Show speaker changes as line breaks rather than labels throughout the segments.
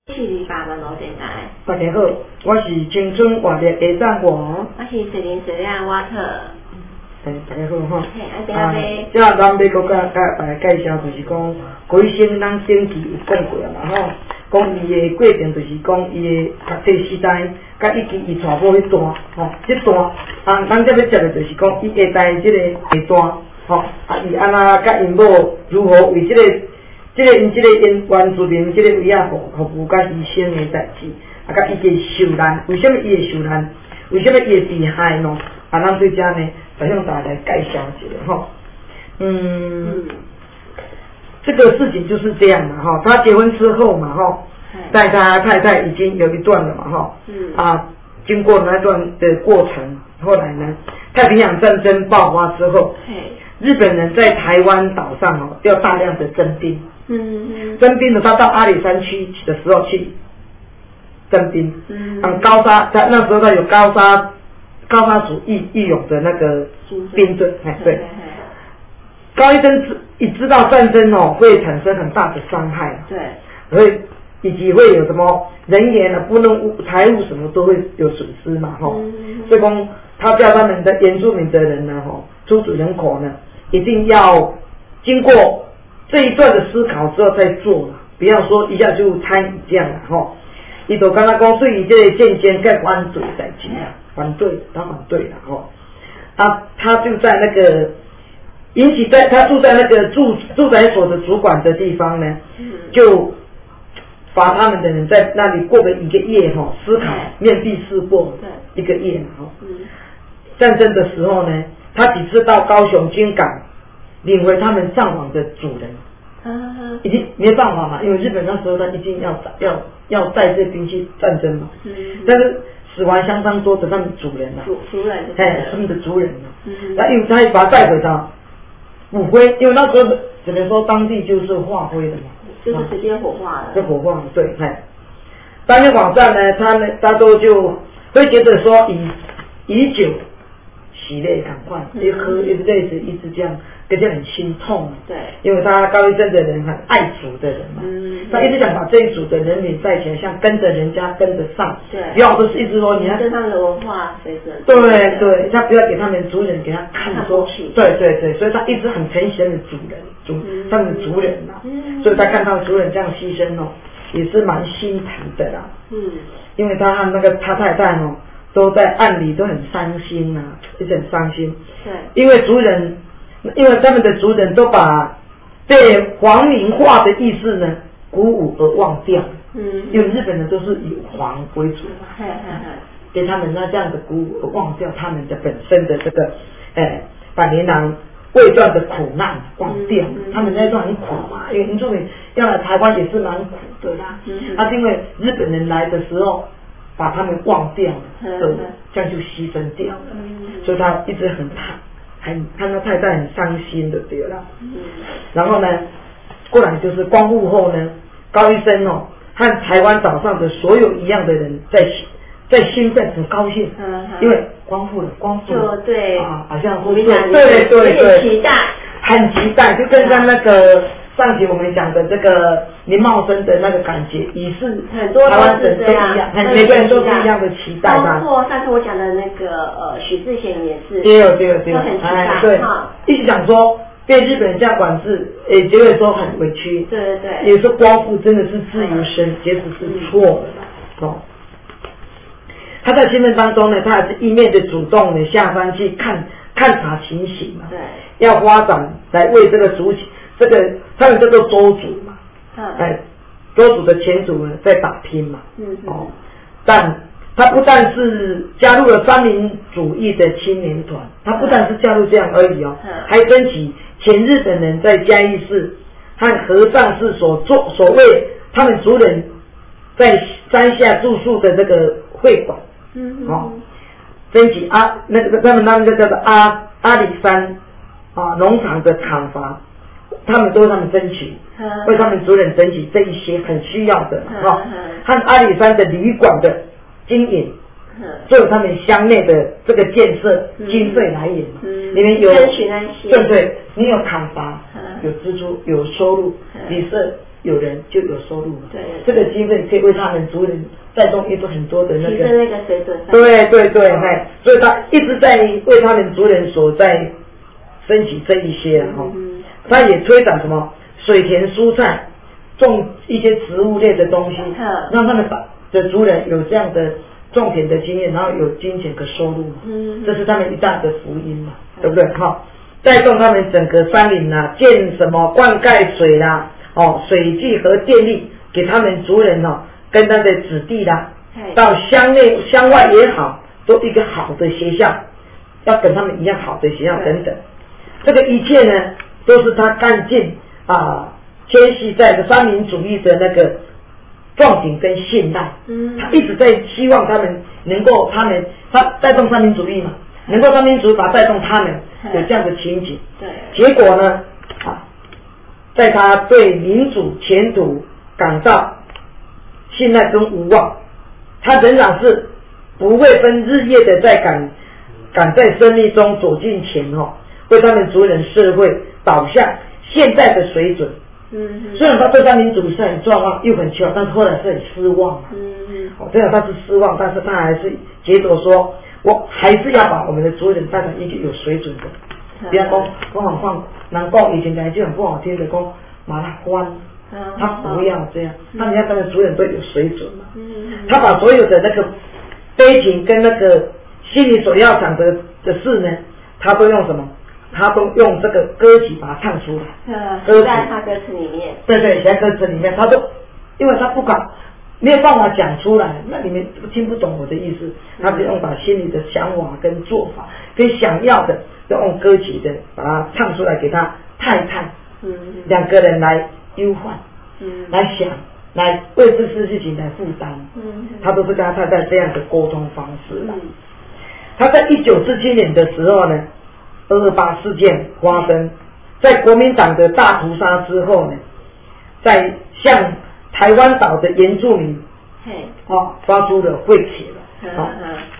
是28万路电台。
大家好，我是青春活力的张华。
我是40岁瓦特。
大家好哈。
这
咱要搁来介绍，就是讲规生咱顶期有讲过嘛吼，讲伊的过程就是讲伊的读册时代，甲以及伊娶某迄段吼，这段咱这要接的就是讲伊下代这个下段吼，伊安那甲因某如何为因因原住民这个位啊服务甲医生的代志，甲伊个受难，为什么伊会受难？为什么伊会被害呢？咱对这呢，就向大家来介绍一下哈。这个事情就是这样嘛哈。他结婚之后嘛哈，带他太太已经有一段了嘛哈。经过那段的过程，后来呢，太平洋战争爆发之后，日本人在台湾岛上要大量的征兵。征兵的，他到阿里山区的时候去征兵。高沙，在那时候他有高沙族义勇的那个兵队，对。高医生一知道战争会产生很大的伤害，对，以及会有什么人员啊、不能财物什么都会有损失嘛，所以讲他叫他们的原住民的人呢，出主人口呢，一定要经过这一段的思考之后再做了，不要说一下就参与这样了哈。伊就刚刚讲对于这个建监该反对代志啊，他反对了哈。他就在那个他住在那个住宅所的主管的地方呢，就罚他们的人在那里过了一个夜哈，思考面壁思过一个夜哈。战争的时候呢，他几次到高雄军港领回他们丧亡的主人，已经没办法嘛，因为日本那时候他一定要带这兵去战争嘛，但是死亡相当多的他们主人啊，他们的族人啊，那因为他也把他带回他骨灰，因为那时候只能说当地就是化灰的嘛，
就是直接火化了，
就火化了，对，当天晚上呢，他都就会觉得说以酒洗泪赶快，一喝一直泪水一直这样，更加很心痛。对，因为他高医生的人很爱主的人嘛，他一直想把这一组的人民带起来，像跟着人家跟得上，对，不要都是一直说你要
跟他们的文化随着，
对，他不要给他们族人给他看说，对，所以他一直很疼惜他们他们的族人嘛，所以他看到族人这样牺牲也是蛮心疼的啦，因为他和那个他太太都在暗里都很伤心啊，一直很伤心。对，因为他们的族人都把被皇民化的意识呢鼓舞而忘掉。因为日本人都是以皇为主嘛，给他们这样的鼓舞而忘掉他们的本身的这个百年来未断的苦难忘掉，他们那段很苦嘛，因为原住民要来台湾也是蛮苦的啦。因为日本人来的时候把他们忘掉了，这样就牺牲掉了，所以他一直很他太太很伤心的对了。然后呢，过来就是光复后呢，高医生和台湾岛上的所有一样的人在兴奋很高兴，因为光复了，
对
好像
对，
很期待，就跟那个上集我们讲的这个林茂生的那个感觉，也是
很多
台湾人都一样，每个人都是一样的期待吧。
包括上次我讲的那个许志贤也是，
对，
都很期待，
对，一直讲说被日本人这样管制，结果说很委屈，
对，
也说光复真的是自由身，其实是错的他在新闻当中呢，他还是一面的主动的下山去看察情形嘛，对，要发展来为这个族群，他们叫做州族嘛，州族的前族呢在打拼嘛，但他不但是加入了三民主义的青年团，他不但是加入这样而已还争取前日本人在嘉义市和和尚市所谓他们族人在山下住宿的这个会馆，争取那个他们那个叫做阿里山农场的砍伐，他们争取，为他们族人争取这一些很需要的和阿里山的旅馆的经营，作为他们乡内的这个建设经费来源，里面有对，你有砍伐，有支出，有收入，你是有人就有收入了。
对，
这个机会可以为他们族人带动一个很多的那个
提升那个水准。
对，所以他一直在为他们族人所在升起这一些他也推展什么水田蔬菜，种一些植物类的东西，让他们的族人有这样的种田的经验，然后有金钱的收入这是他们一大的福音嘛，对不对？带动他们整个山林建什么灌溉水啦，水技和电力给他们族人跟他的子弟啦，到乡内乡外也好，都一个好的学校，要跟他们一样好的学校等等。这个一切呢，都是他干尽谦虚在的三民主义的那个壮景跟信赖。他一直在希望他们能够，他带动三民主义嘛，能够三民主义把带动他们有这样的情景。结果呢，在他对民主前途感到信赖跟无望，他仍然是不会分日夜的赶在生命中走进前为他们族人社会导向现在的水准。虽然他对三民主义是很重要又很求，但是后来是很失望。虽然他是失望，但是他还是觉得说，我还是要把我们的族人带成一个有水准的。不要讲好放，能讲以前讲句很不好听的讲马拉欢，他不要这样，他们要他们族人都有水准嘛。他把所有的那个悲情跟那个心里所要讲的事呢，他都用什么？他都用这个歌曲把它唱出来。
歌在他歌词里面。对，
写在歌词里面，他都因为他不敢没有办法讲出来，那你们听不懂我的意思，他就用把心里的想法跟做法跟想要的，要用歌曲的把它唱出来给他太太，两个人来忧患，来想，来为这事情来负担，他都是跟他太太这样的沟通方式。他在1947年的时候呢，228事件发生，在国民党的大屠杀之后呢，在向台湾岛的原住民发出了会帖了。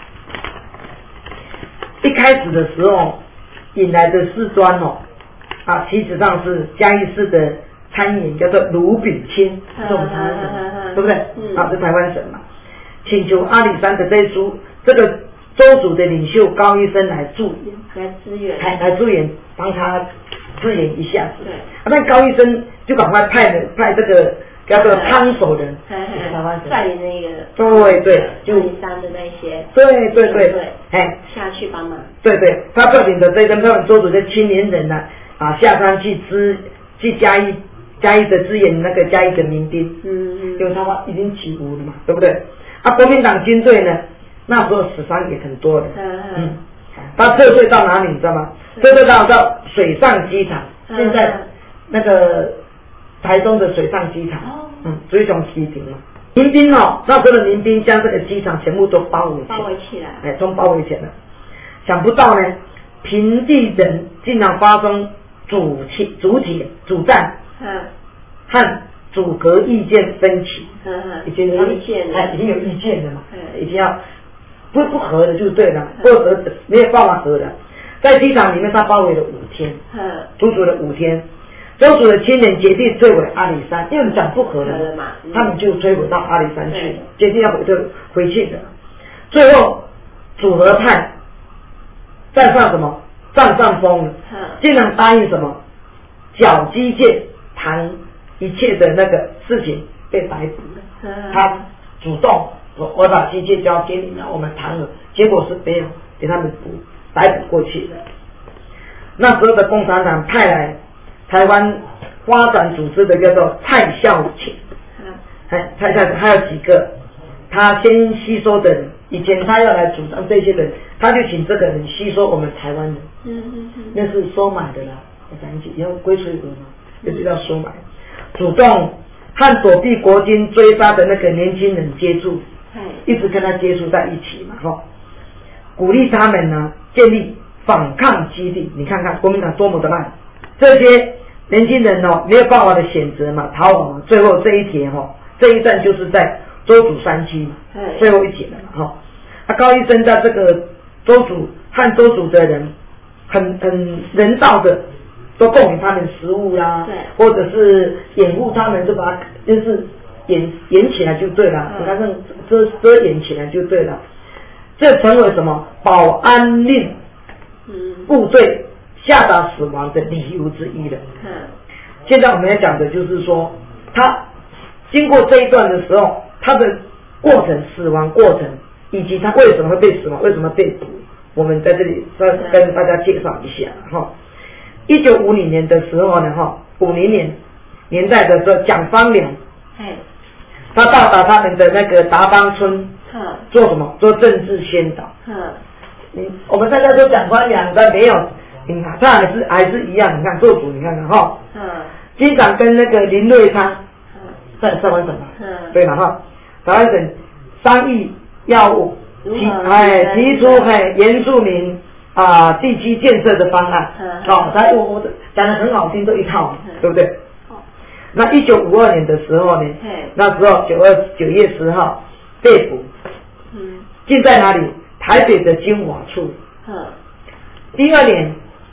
一开始的时候引来的事端其实上是嘉义市的参议员叫做卢炳清，是我们台湾省，对不对？是台湾省嘛，请求阿里山的这个州主的领袖高医生来助
援，
来支援，帮他支援一下子。那高医生就赶快派这个叫做汤守人，台湾省
率领那个
对，就
阿里山的那些
对，
下去帮忙。
对，他率领的这跟他们州主的青年人呢下山去嘉义的支援那个嘉义的民兵，因为他已经起无了嘛，对不对？国民党军队呢？那时候死伤也很多的，他撤退到哪里你知道吗？撤退到水上机场，现在那个台中的水上机场，水上机场嘛。民兵那时候的民兵将这个机场全部都包围起来，都包围起来了。想不到呢，平地人竟然发生主战，和组合意见分歧，已经有意见了嘛，已经要。不合的就对了，不合的没有办法合的。在机场里面，他包围了5天，足足的5天。州主的青年决定摧毁阿里山，因为讲不合了嘛，他们就摧毁到阿里山去，决定要回去的。最后，组合派站上什么占上风，竟然答应什么缴基建谈一切的那个事情被逮捕了。他主动。我把机械交给你们，我们谈了，结果是没有给他们逮捕过去的。那时候的共产党派来台湾发展组织的叫做蔡孝乾，蔡孝乾还有几个，他先吸收的人，以前他要来主张这些人，他就请这个人吸收我们台湾人，那是收买的啦，我讲起以后归属额嘛，就是要收买，主动和躲避国军追杀的那个年轻人接触。一直跟他接触在一起嘛，鼓励他们呢建立反抗基地。你看看国民党多么的烂，这些年轻人没有办法的选择嘛，逃亡嘛，最后这一铁这一站就是在州主山区嘛，最后一铁了嘛，高医生在这个州主和州主的人很人道的都供给他们食物啦，
对，
或者是掩护他们，就把它就是掩起来就对了，给他们遮掩起来就对了，这成为什么保安令部队下达死亡的理由之一了。现在我们要讲的就是说，他经过这一段的时候，他的死亡过程，以及他为什么会被死亡，为什么被捕，我们在这里跟大家介绍一下哈。1950年的时候呢，50年代的时候，蒋方良，他到达他们的那个达邦村，做什么？做政治宣导。我们大家都蒋方良，但没有，你看他还是一样，你看做主，你看看哈，经常跟那个林瑞昌在台湾省嘛，对了哈，台湾省商议要提出原住民地区建设的方案，我讲得很好听，都一套，对不对？那1952年的时候呢，那时候9月10号被捕，进在哪里？台北的金华处。第二年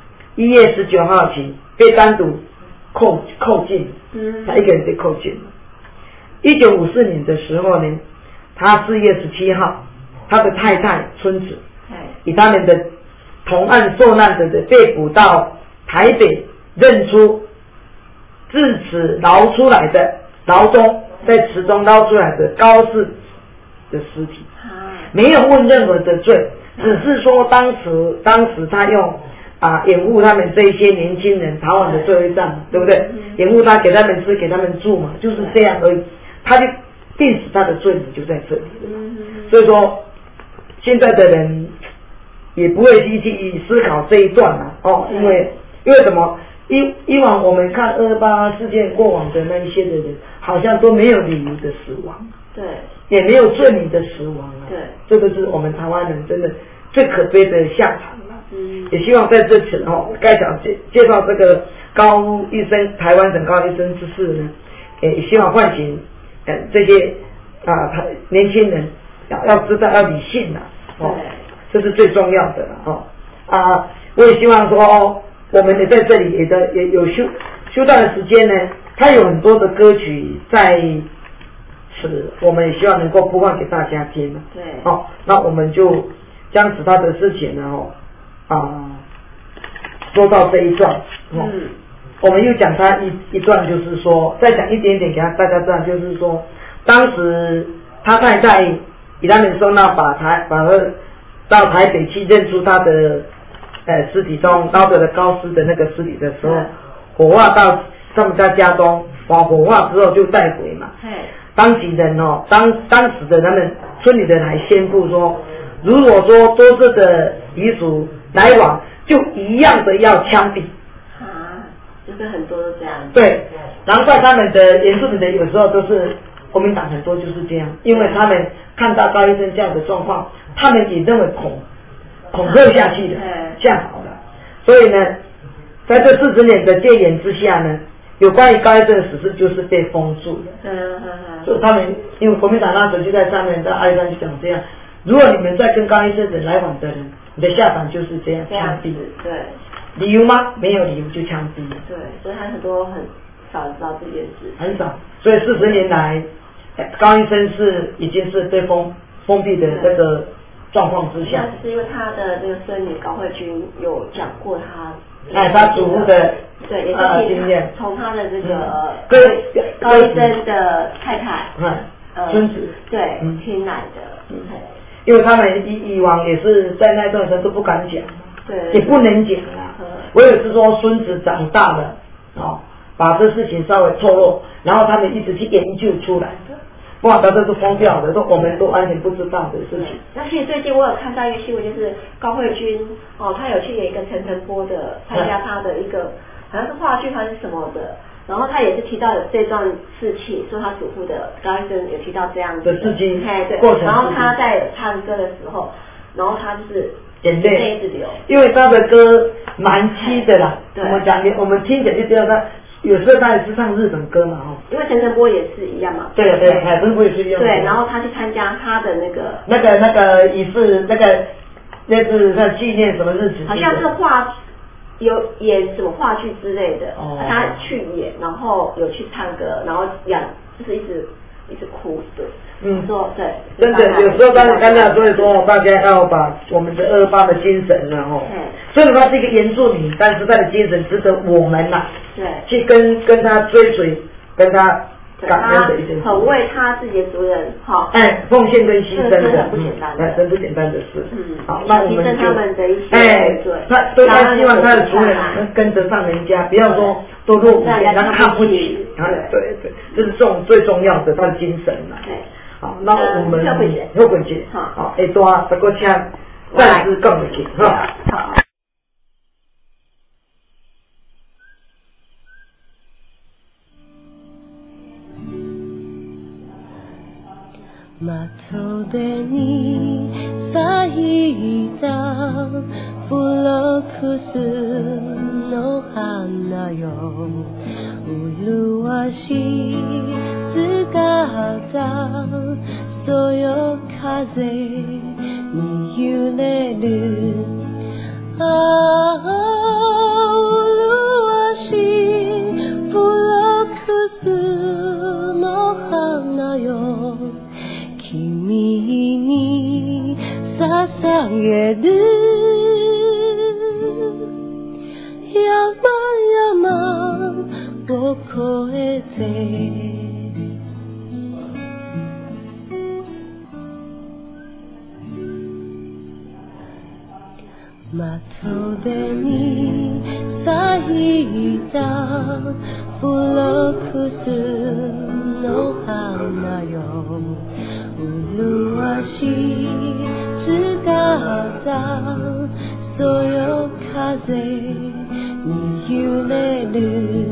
1月19号起被单独扣禁，他一个人被扣禁。1954年的时候呢，他4月17号，他的太太春子以他们的同案受难者的被捕到台北，认出自此捞出来的牢中，在池中捞出来的高氏的尸体，没有问任何的罪，只是说当时他用掩护他们这一些年轻人逃往的最后一站嘛，对不对？掩护他，给他们吃，给他们住嘛，就是这样而已。他就定死他的罪名就在这里。所以说，现在的人也不会去思考这一段了因为什么？以往我们看228事件过往的那一些的人，好像都没有理由的死亡，
对，
也没有罪名的死亡
对，
这个是我们台湾人真的最可悲的下场了。也希望在这次该讲介绍这个高医生，台湾省高医生之事呢，也希望唤醒这些年轻人要知道要理性这是最重要的了我也希望说我们也在这里也有修道的时间呢，它有很多的歌曲在此，我们也希望能够播放给大家听。
对，
那我们就将其他的事情呢说到这一段。我们又讲他一段，就是说再讲一点点给大家知道，就是说当时他太太以他们收纳把他到台北去认出他的尸体中捞着的高尸的那个尸体的时候，火化到他们家中，火化之后就带回嘛。当地人当时的他们村里的人还宣布说，如果说多这的遗属来往，就一样的要枪毙。
就是很多都这样。
对，难怪他们的原住民的有时候都是国民党很多就是这样，因为他们看到高医生这样的状况，他们也认为恐吓下去的，吓跑了。所以呢，在这40年的戒严之下呢，有关于高医生的史事就是被封住了。所以他们因为国民党那时候就在上面，在阿里山就讲这样，如果你们在跟高医生来往的人，你的下场就是这样枪毙。
对。
理由吗？没有理由就枪毙。
对，所以他很多很少知道这件事。
很少，所以40年来，高医生已经是被封闭的这个状况之下。
那是因为他的这个孙女高慧君有讲过
他祖父的
对，也是
经验，
从他的这个高医生的太太
孙子
对听来的。
因为他们以往也是在那段时间都不敢讲。
对，
也不能讲啦。我也是说孙子长大了把这事情稍微透露，然后他们一直去研究出来的，不然他这是封掉的，我们都完全不知道的事情。
那其实最近我有看到一个新闻，就是高慧君他有去演一个陈澄波的参加他的一个好像是话剧还是什么的，然后他也是提到有这段事情，说他祖父的高医生有提到这样子
的事情
过程，然后他在唱歌的时候，然后他就是眼泪一直流，
因为他的歌蛮凄的啦。我们听起来就知道他有时候他也是唱日本歌嘛
因为陈澄波也是一样嘛。
对，陈澄波也是一样。
对，然后他去参加他的那
个仪式，那是在纪念什么日子？
好像是话有演什么话剧之类的，他去演，然后有去唱歌，然后就是一直哭的。说对，
真的有时候刚才所以说大家要把我们的28的精神虽然他是一个原住民，但是他的精神值得我们
对，
去跟他追随，跟他感恩的一件事，
很为他自己的族人
奉献跟牺牲的，
很不简单的，
真不简单的事。好，那我们就
他们的一些
对，他希望他的族人能跟得上人家，不要说都落伍，让他看不起。对，这是这种最重要的他的精神啦。好，那我们后滚节，好，下段这个请暂时讲一下，好。
码頭でに咲いたフロックスの花よ麗し姿そよ風に揺れる麗しいフロックスの花よ君に捧げる山々を越えてまとでに咲いたフロックスの花よ麗しい姿そよ風に揺れる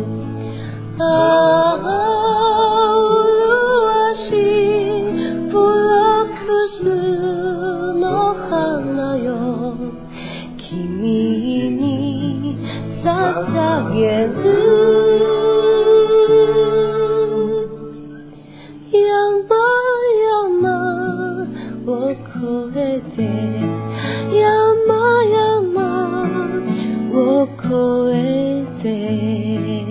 麗しいフロックスの花よ君に捧げるを越えて山々を越えて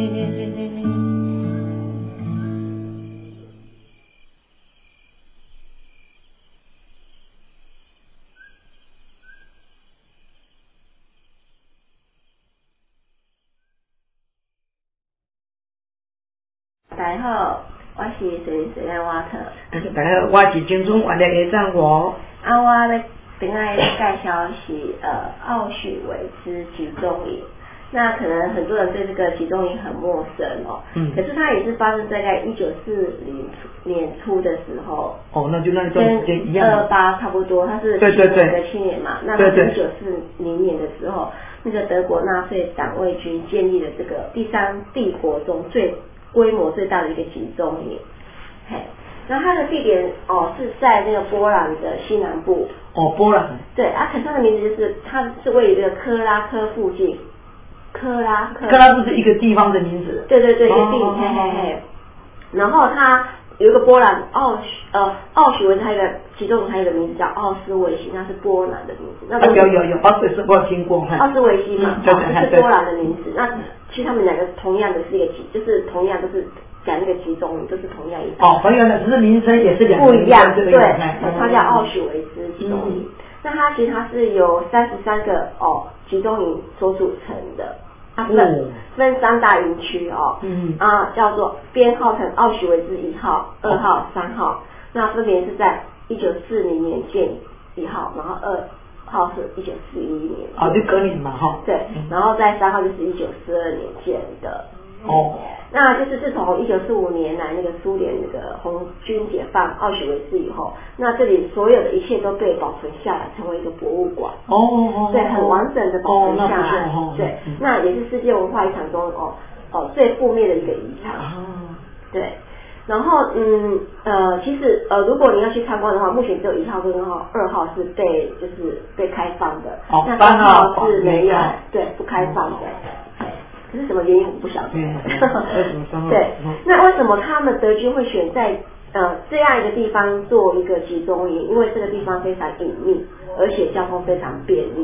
大家好，我是水莲瓦特。
大家好，我是青春活力的战火。
我要等下介绍是奥许维兹集中营。那可能很多人对这个集中营很陌生可是它也是发生在1940年初的时候。那就那段时间一样。28差不多，它是7年嘛。那1940年的时候，那个德国纳粹党卫军建立了这个第三帝国中规模最大的一个集中营。然后它的地点是在那个波兰的西南部。
波兰。
对，可是它的名字就是它是位于这个克拉科附近。克拉
克是一个地方的名字。
对，一个地。然后它有一个波兰奥许维兹，它一个集中营，它有一个名字叫奥斯维辛，那是波兰的名字。那
有奥斯维辛我听过。
奥斯维辛嘛，这是波兰的名字。那其实他们两个同样的是一个就是同样都是讲那个集中营，都是同样一个。同样的，只是名称也是两个不一样。对，它叫奥许维兹集中营。那它其实是由33个集中营所组成的。它分3大营区叫做编号成奥许维兹1号、2号、3号。那分别是在1940年建1号，然后2号是1941年。
就隔年嘛
对，然后在3号就是1942年建的。那就是自从1945年来那个苏联那个红军解放奥许维兹以后，那这里所有的一切都被保存下来，成为一个博物馆。对，很完整的保存下来。对，那也是世界文化遗产中最负面的一个遗产。对，然后其实如果你要去参观的话，目前只有1号跟2号是被开放的，那3号是没有，对，不开放的。可是什么原因我不晓得。对，那为什么他们德军会选在这样一个地方做一个集中营？因为这个地方非常隐秘，而且交通非常便利。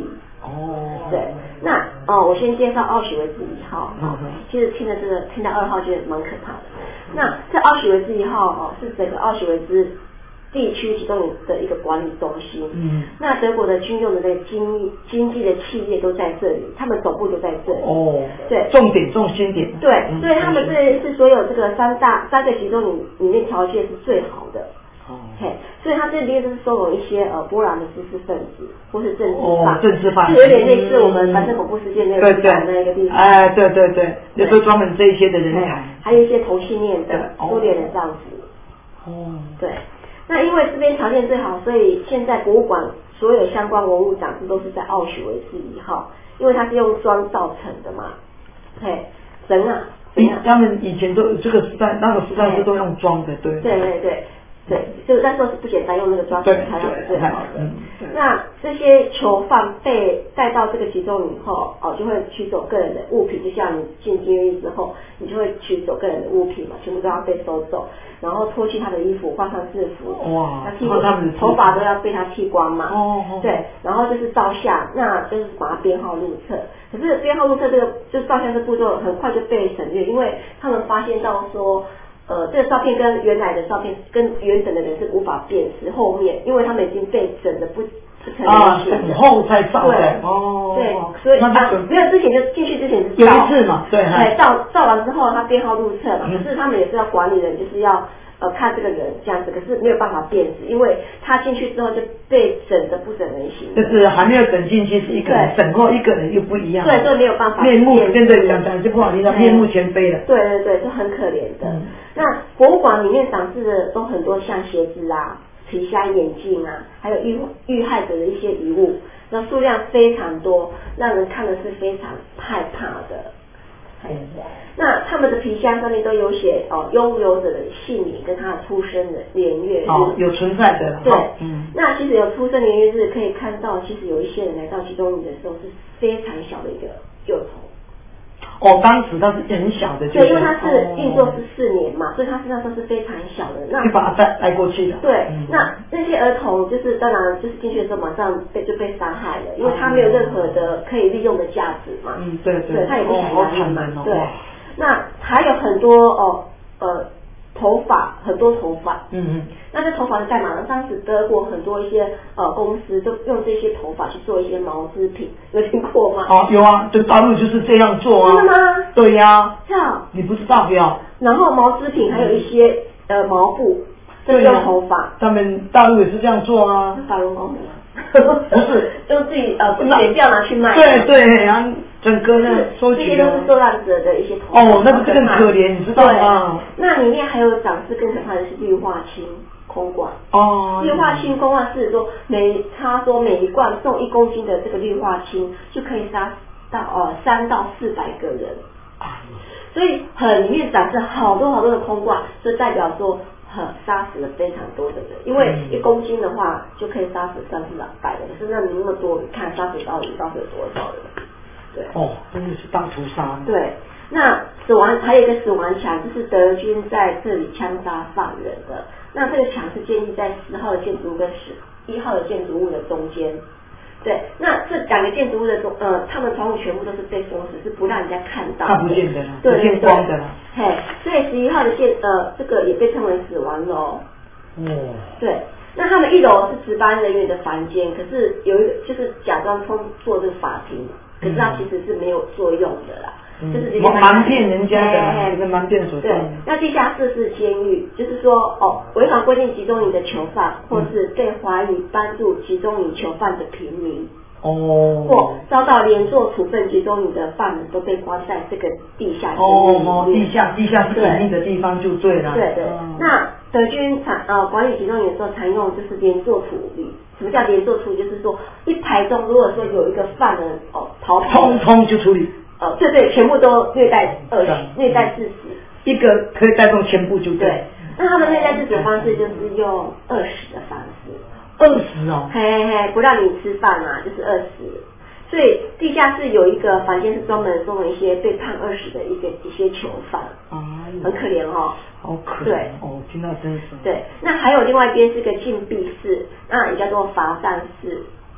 对，那我先介绍奥许维兹1号。其实听到2号觉得蛮可怕的。那这奥许维兹1号是整个奥许维兹地区集中营的一个管理中心。那德国的军用的那个经济的企业都在这里，他们总部都在这里。对，
重心点。
对，所以他们这是所有这个三个集中营里面条件是最好的。所以他这边就是收容一些波兰的知识分子或是政治犯，就有点类似我们反正恐怖事件那个地方那个地方。
对，有时候专门这一些的人才，
还有一些同性恋的苏联的丈夫。对。那因为这边条件最好，所以现在博物馆所有相关文物展示都是在奥许维兹1号，因为它是用砖造成的嘛。人啊，
他们以前都这个时代，那个时代是都用砖的，对。
对，就那时候是不简单，用那个抓取材料是最好的。那这些囚犯被带到这个集中营以后，就会取走个人的物品，就像你进监狱之后，你就会取走个人的物品嘛，全部都要被收走，然后脱去他的衣服，换上制服，头发都要被他剃光嘛。对，然后就是照相，那就是把它编号入册。可是编号入册这个就是照相这步骤很快就被省略，因为他们发现到说。这个照片跟原来的照片跟原本的人是无法辨识，后面因为他们已经被整的不成人形，
等候才照的。
对，所以没有之前就进去之前
有一次嘛，对，
照完之后他编号入册嘛，可是他们也是要管理人，就是要看这个人这样子，可是没有办法辨识，因为他进去之后就被整的不整人形，
就是还没有整进去是一个人，整后一个人又不一样，
对，所以没有办法
面目跟着讲就不好听到面目全非了，
对，就很可怜的。那博物馆里面展示的都很多像鞋子啊、皮箱、眼镜啊，还有遇害者的一些遗物，那数量非常多，让人看的是非常害怕的。那他们的皮箱上面都有写拥有者的姓名跟他的出生的年月日，
有存在的。
对，那其实有出生年月日可以看到，其实有一些人来到集中营的时候是非常小的一个幼童。
当时他是很小的，
对，因为他是运作14年嘛，所以他那时候是非常小的。那
就把他带过去的。
对，那些儿童就是当然就是进去的时候马上就被杀害了，因为他没有任何的可以利用的价值嘛。
对，
他也不想拿你嘛。对，那还有很多头发，很多头发。那这头发是干嘛呢？当时德国很多一些公司都用这些头发去做一些毛织品，有听过吗？
有啊，就大陆就是这样做啊。
真的吗？
对呀。
你
不知道呀？
然后毛织品还有一些毛布，这用头发。
他们大陆也是这样做啊。
法轮功
不是，
就自己剪掉拿去卖。
对，然后整个呢收集。
这些都是受难者的一些头发。
那个更可怜，你知道吗？
那里面还有展示更可怕的是氯化氢空罐。氯化氢空罐是说他说每一罐送1公斤的这个氯化氢就可以杀到3到400个人。所以里面展示好多的空罐，所以代表说杀死了非常多的人，因为1公斤的话就可以杀死300-400人，可是那你那么多，你看杀死到底到底有多少人？对，
真的是大屠杀。
对，那还有一个死亡墙，就是德军在这里枪杀犯人的。那这个墙是建立在10号的建筑物跟11号的建筑物的中间。对，那这2个建筑物的他们窗户全部都是被封死，是不让人家看到的，
看不见的啦，不见光的啦。
所以11号的这个也被称为死亡楼。对，那他们1楼是值班人员的房间，可是有一个就是假装做这个法庭，可是它其实是没有作用的啦。就是
瞒骗人家的，这个瞒骗手段。
对，那地下室是监狱，就是说违反规定集中营的囚犯，或是被怀疑帮助集中营囚犯的平民，或遭到连坐处分集中营的犯人都被关在这个地下监狱里面。
地下是隐秘的地方就对了。
对，那德军管理集中营的时候常用就是连坐处理。什么叫连坐处理？就是说一排中如果说有一个犯人逃跑，
通通就处理。
对，全部都虐待致死，
一个可以带动全部就对。
那他们虐待致死的方式就是用饿死的方式。
饿死
不让你吃饭嘛，就是饿死。所以地下室有一个房间是专门送了一些被判饿死的一些囚犯，很可怜
好可怜。对，听到真是。
对，那还有另外一边是个禁闭室，那也叫做罚站室。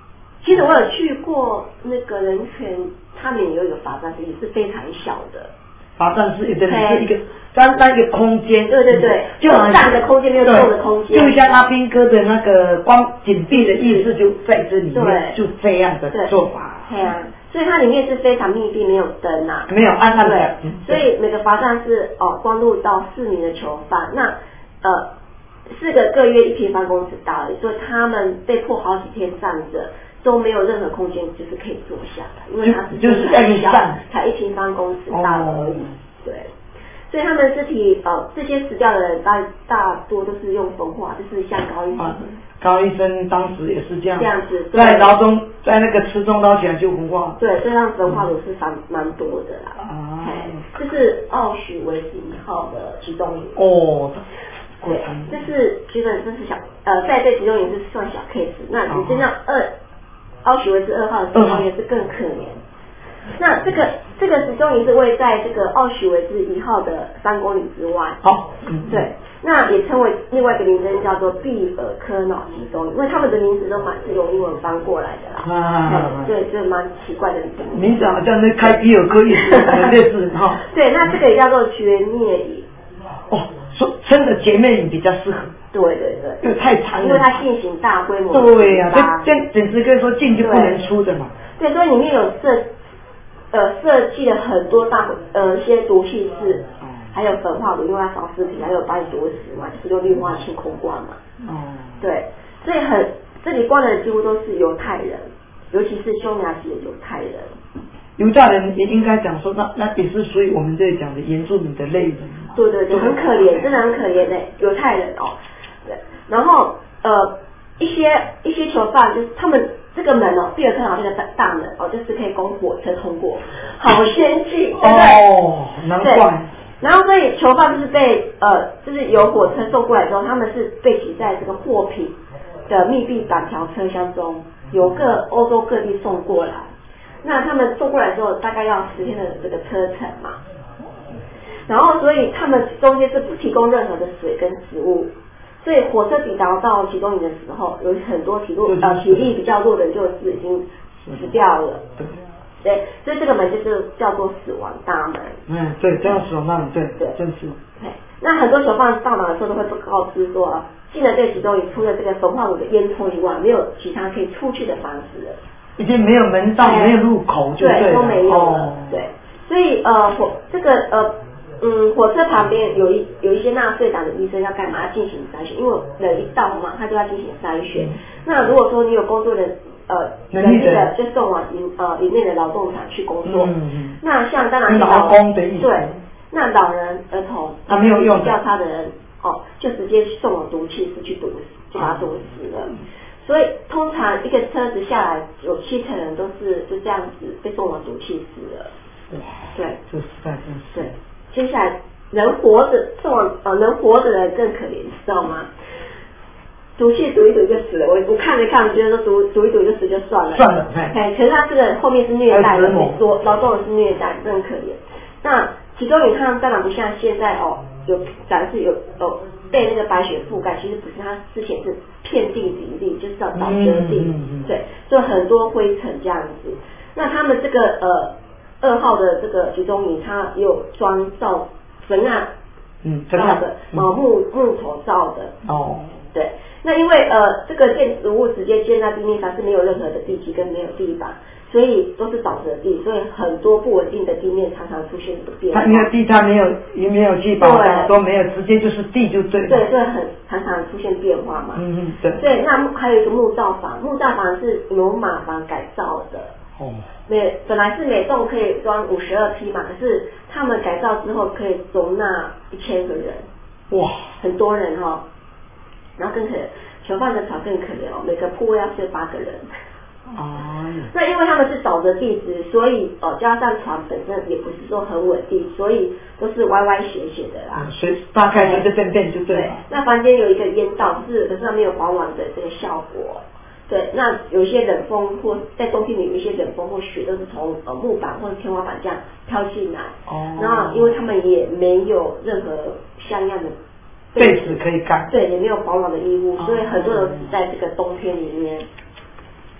其实我有去过那个人权，他们有一个罚站室，也是非常小的。
罚站室真的是一个单一个空间，
对，
就好像
站的空间，没有坐的空间，
就像阿兵哥的那个光紧闭的意思就在这里面，就这样的做法。
对啊，所以它里面是非常密闭，没有灯啊，
没有暗的。
对，所以每个罚站是光入到4名的囚犯，那4个各约1平方公尺大而已，所以他们被迫好几天站着。都没有任何空间，就是可以坐下来，因为它
就是很小，
才1平方公尺大而已。对，所以他们尸体这些死掉的人大多都是用焚化，就是像高医生。
高医生当时也是这样
子，
在牢中在那个池中捞起来就焚化。
对，这样焚化炉是蛮多的啦。这是奥许维兹1号的集中营。对，这是基本这是小在这集中营是算小 case， 那你真正奥许维兹2号的集中营是更可怜。那这个集中营是位在这个奥许维兹1号的3公里之外。对，那也称为另外一个名称叫做毕尔科瑙集中营，因为他们的名字都是用英文翻过来的啦。对，就蛮奇怪的
名字好像是开比尔科一样类似哈。
对，那这个也叫做绝灭营。
真的姐妹营比较适合。
对，
因为太长了，
因为它进行大规模。
对呀，这简直可以说进就不能出的嘛。
对，所以里面有设计了很多一些毒气室，还有焚化炉，因为要烧尸体，还有把你毒死嘛，就是用氯化氢空灌嘛。对，所以这里关的人几乎都是犹太人，尤其是匈牙利的犹太人。
犹太人也应该讲说，那也是属于我们这里讲的原住民的类人。
对，很可怜，真的很可怜的犹太人对，然后一些囚犯就是他们这个门毕尔科瑙这个大门就是可以供火车通过，好先进，对不对？
难怪。
然后所以囚犯就是被就是有火车送过来之后，他们是被挤在这个货品的密闭板条车厢中，由欧洲各地送过来。那他们送过来之后，大概要10天的这个车程嘛。然后，所以他们中间是不提供任何的水跟食物，所以火车抵达到集中营的时候，有很多体力比较弱的人就是已经死掉了。对，所以这个门就是叫做死亡大门。
对，这样死亡大门，对，正是。
对，那很多囚犯到哪的时候都会告知说，进了这个集中营，除了这个焚化炉的烟囱以外，没有其他可以出去的方式了。
已经没有门道，没有入口，
对，都没有了。对，所以火车旁边有一些纳粹党的医生要干嘛？要进行筛选，因为人一到嘛，他就要进行筛选。那如果说你有工作的能力的，就送往营内的劳动场去工作。那像当然
劳工的意思。
对，那老人、儿童，
他没有用
较差的人就直接送往毒气室去毒死，就把他毒死了。所以通常一个车子下来，有70%人都是就这样子被送往毒气室了。对，
这实在真是。
对，接下来能活着送往能活着的人更可怜，你知道吗？毒气毒一毒就死了，我看了看，觉得说毒一毒就死就算了。可是他这个后面是虐待的，劳动的是虐待，真的很可怜。那集中营他们当然不像现在有展示有被那个白雪覆盖，其实不是，它之前是遍地比例，就是叫沼泽地，对，就很多灰尘这样子。那他们这个2号的这个集中营，它也有砖造坟案，造的木头造的。对，那因为这个建筑物直接建在地面上是没有任何的地基跟没有地板。所以都是沼泽地，所以很多不稳定的地面常常出现这个变化。
因为地它也没有去保护，都没有，直接就是地就对了。
对，所以常常出现变化嘛。
对。
对，那还有一个木造房，木造房是由马房改造的。本来是每栋可以装52匹马，可是他们改造之后可以容纳1000个人。
哇，
很多人然后更可怜，囚犯的床更可怜每个铺位要睡8个人。那因为他们是沼泽地质，所以加上床本身也不是说很稳定，所以都是歪歪斜斜的啦。
大概就是便就对了。
那房间有一个烟道，可是它没有保暖的这个效果。对，那有一些冷风或在冬天里有一些冷风或雪都是从木板或者天花板这样飘进来。那因为他们也没有任何像样的
被子可以盖，
对，也没有保暖的衣物，所以很多人死在这个冬天里面。对。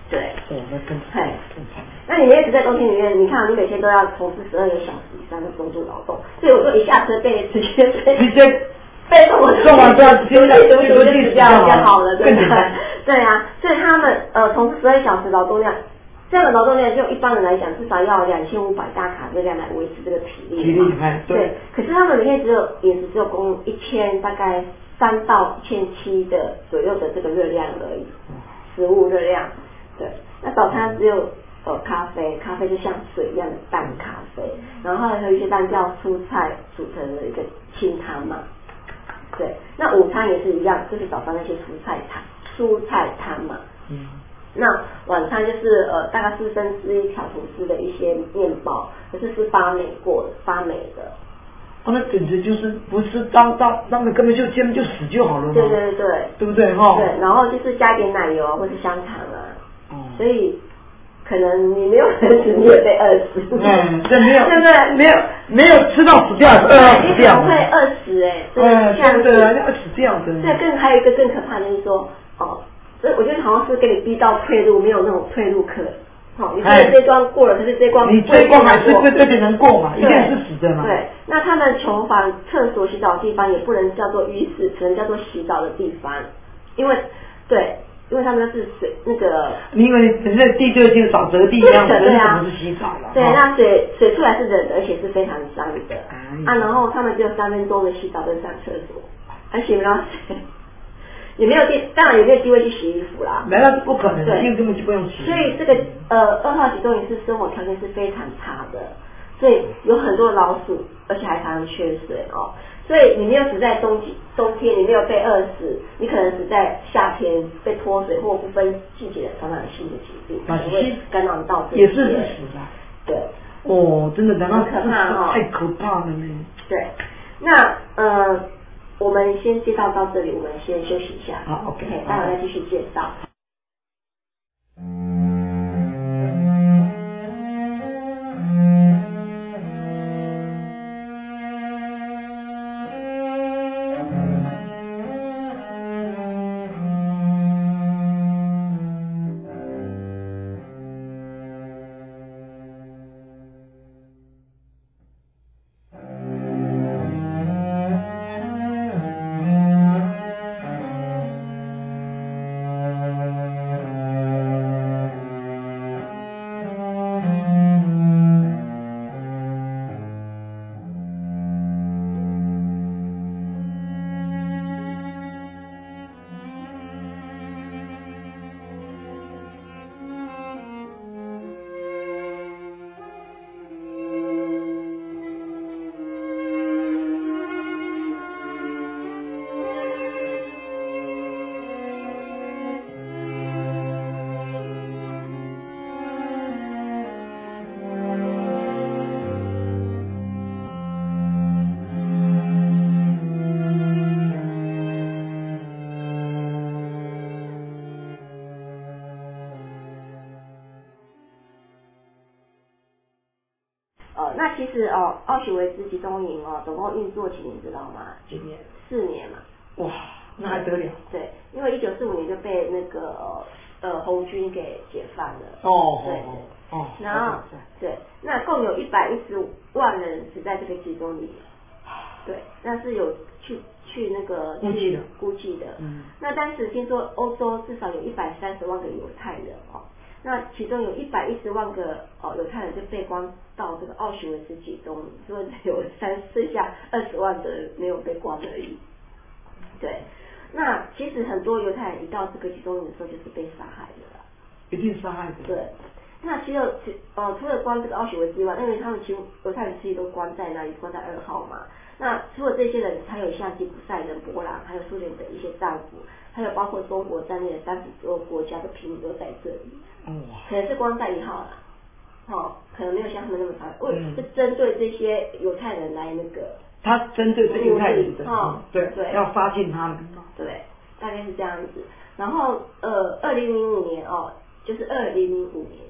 那更惨。
那你一直在冬天里面，你看你每天都要从事12个小时以上的重度劳动，所以我说一下车被直接被送完
之后
就死掉就好了，对不对？对啊，所以他们从事12小时劳动量。这样的劳动量，就一般人来讲，至少要2500大卡热量来维持这个体力嘛。对。可是他们每天饮食只有供1000大概3到1700的左右的这个热量而已，食物热量。对。那早餐只有咖啡就像水一样的淡咖啡，然后还有一些单调蔬菜组成的一个清汤嘛。对。那午餐也是一样，就是早上那些蔬菜汤嘛。那晚餐就是大概1/4条吐司的一些面包，可是发霉的。
那简直就是不是当他们根本就煎就死就好了嘛。
对，
对不对哈？
对，然后就是加点奶油或是香肠啊。所以可能你没有饿死，你也被饿死。
这没有，对不对？没有吃到死掉，饿到死掉。
会饿死
这样对啊，那个死掉的。
对，还有一个更可怕的就是说所以我觉得好像是给你逼到退路，没有那种退路可。你这关过了，可是这关
你这关还是这边能过嘛？一定是死的嘛。
对，那他们囚房、厕所、洗澡的地方也不能叫做浴室，只能叫做洗澡的地方，因为他们是水那个。
因为本身地就已经沼泽地一样，对啊，是洗澡了。
对，那水出来是冷的，而且是非常脏的然后他们只有3分钟的洗澡跟上厕所，而且不到水。也没有当然也没有机会去洗衣服啦。
没有，不可能，因为根本就不用洗。
所以这个2号集中营是生活条件是非常差的，所以有很多老鼠，而且还常常缺水所以你没有死在冬天，你没有被饿死，你可能死在夏天被脱水或不分季节的传染性的疾病，会感染到这些。
也是死的。
对。
真的，难道
可怕
太可怕了呢？
对，那我们先介绍到这里，我们先休息一下。
好 ，OK，
待会再继续介绍。那其实奥许维兹集中营总共运作几年知道吗
？4
年嘛。
哇，那还得了？
对，因为1945年就被那个红军给解放了。对。然后对，那共有110万人死在这个集中营。对，那是有去那个估计的。那当时听说欧洲至少有130万个犹太人那其中有110万个犹太人就被关到这个奥许维兹集中营，所以有剩下20万的人没有被关而已。对，那其实很多犹太人一到这个集中营的时候就是被杀害的啦。
一定杀害的。
对，那其实除了关这个奥许维兹外，因为他们其实犹太人自己都关在那里，关在2号嘛。那除了这些人，还有像吉普赛人、波兰，还有苏联的一些战俘，还有包括中国在内的30多个国家的平民都在这里。可能是关在1号啦，可能没有像他们那么长，是针对这些犹太人来那个。
他针对这犹太人的，对，要杀尽他们。
对，大概是这样子。然后2005年就是2005年